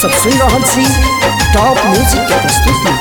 सब सुन रहल छी टॉप म्यूजिक के प्रस्तुति।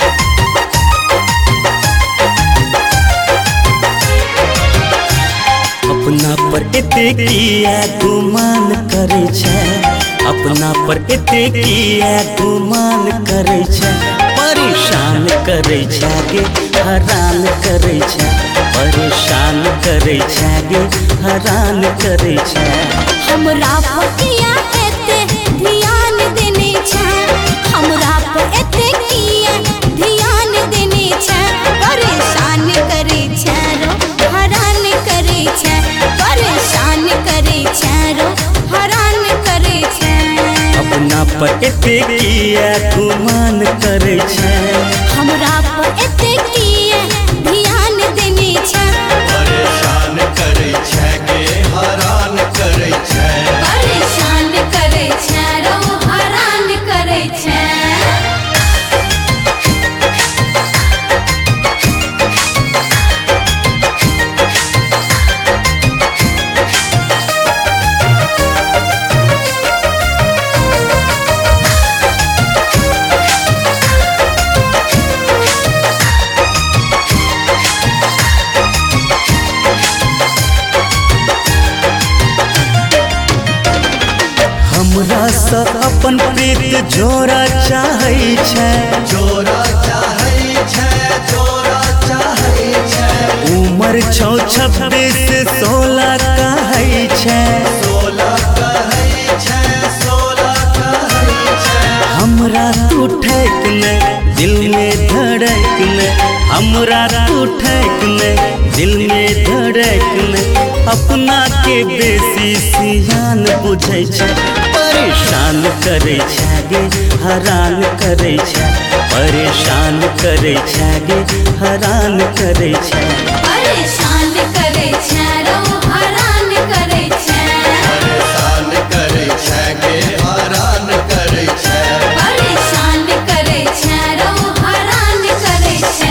अपना पर एते किया गुमान करे छै, अपना पर एते किया गुमान करे छै, परेशान करे छै गे हैरान करे छै, परेशान करे छै गे हैरान करे छै। हमरा पर किया एते ध्यान देने छै, हमरा पर एते किया ध्यान देने छै, परेशान करे छै रो हैरान करे छै, परेशान करे छै रो हैरान करे छै। अपना पर एते किया गुमान करे छै, हमरा पर एते किया ध्यान देने छै, परेशान करे छै गे हैरान करे छै, परेशान करे छै रो हैरान करे छै। हमरा से अपन प्रीत जोड़ा चाहे छै, जोड़ा चाहे छै, जोड़ा चाहे छै, उमर 26-16 कहै छै, 16 कहै छै, 16 कहै छै। हमरा तू ठेक ने दिल में धड़क ने, हमरा तू ठेक ने दिल में धड़क ने, अपना के बेसी सियान बुझै छै, परेशान करे छै गे हैरान करे छै, परेशान करे छै गे हैरान करे छै। परेशान करे छै रो हैरान करे छै, परेशान करे छै गे हैरान करे छै, परेशान करे छै रो हैरान करे छै।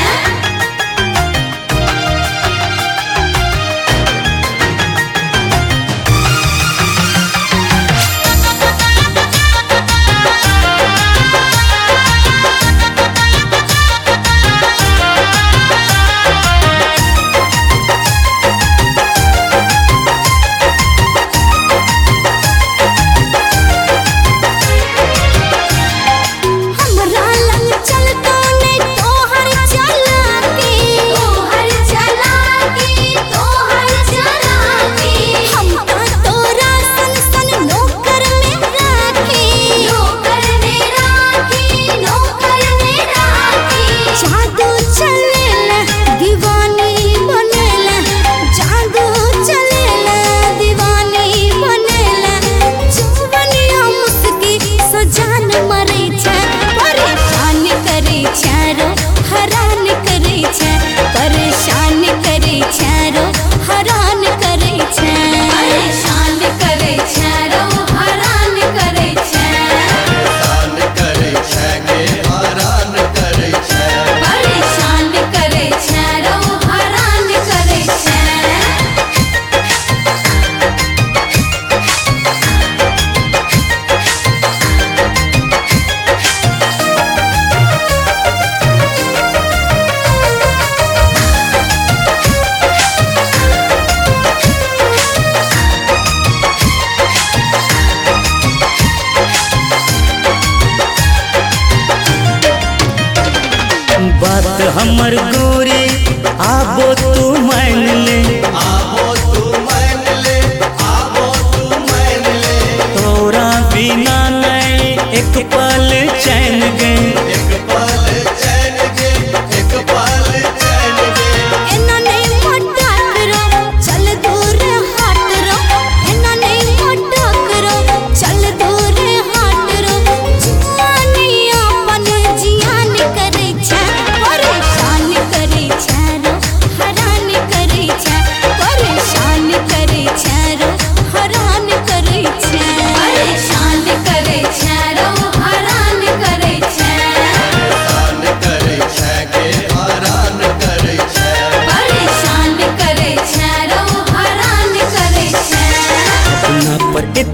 हमरा लग चलतो नहीं तोहर चालाकी, तोहर चालाकी, तोहर चालाकी, हम तो तोरा सन सन नौकर में राखी, नौकर में राखी, नौकर में राखी। जादू चलेला दीवानी बनेला, जादू चलेला दीवानी बनेला, जुबनिया मुस्की सजान मरे छै, परेशान करे छै रो हैरान करे छै, परेशान करे छै रो हैरान करे छै, परेशान करे छै रो हैरान करे छै, परेशान करे छै गे हैरान करे छै, परेशान करे छै रो हैरान करे छै। बात हमर गोरी आबो तू मान ले, आबो तू मान ले, आबो तू मान ले, तोरा बिना नहीं एक पल चैन गे, एक पल चैन गे, एक पल चैन गे। एना नहीं मोटा करो चल दूर हट रो, एना नहीं मोटा करो चल दूर हट रो, जुआनी अपन जियान करे छै, परेशान करे छै रो हैरान करे छै,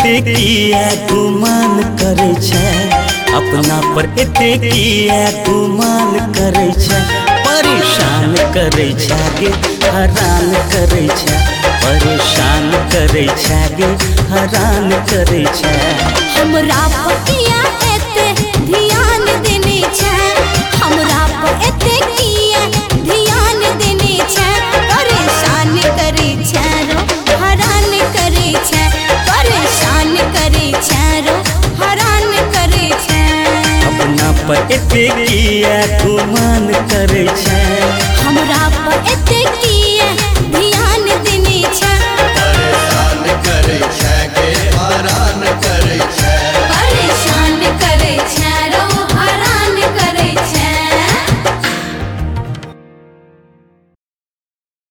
एते किया गुमान करे छै, अपना पर एते किया गुमान करे छै, परेशान करे छै गे हैरान करे छै, परेशान करे छै गे हैरान करे छै। हमरा पतिया एते ध्यान देने छै, हमरा पर एते किया ध्यान देने छै, परेशान करे छै रो हैरान करे छै, परेशान करे छै रो हैरान करे छै। अपना पर एते किया गुमान करे छै, हमरा पर एते किया